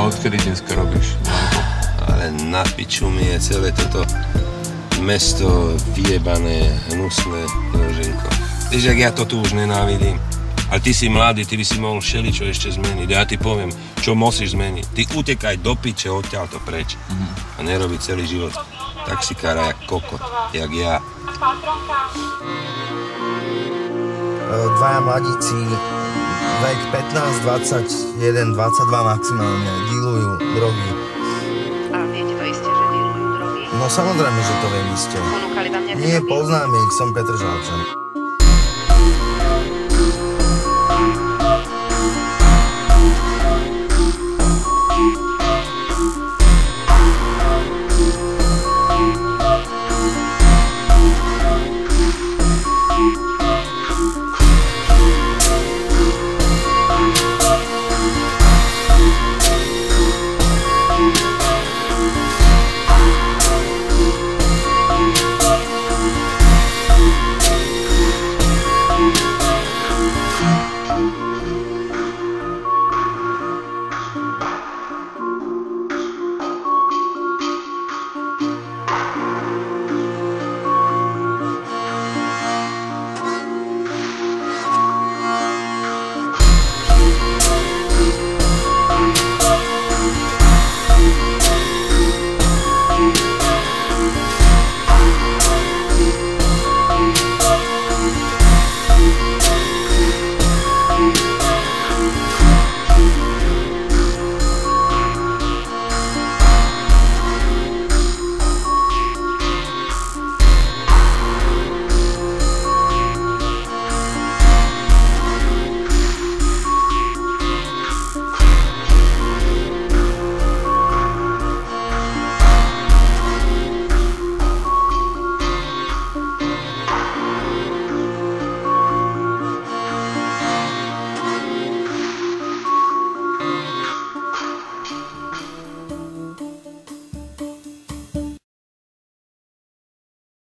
odkedy dneska robíš? Ale na piču mi je celé toto mesto vyjebané, hnusné, Joženko. Vieš, jak ja to tu už nenávidím. Ale ty si mladý, ty by si mohol všeličo ešte zmeniť. Ja ti poviem, čo musíš zmeniť. Ty utekaj do piče, odtiaľto preč. A nerobiť celý život taxikára jak kokot, jak ja. Dvaja mladíci, vek 15, 21, 22 maximálne, dealujú drogy. A viete to isté, že dealujú drogy? No samozrejme, že to viem iste. Ponúkali vám nejaké Nie, drogy? poznám ich, som Petr Žalčan.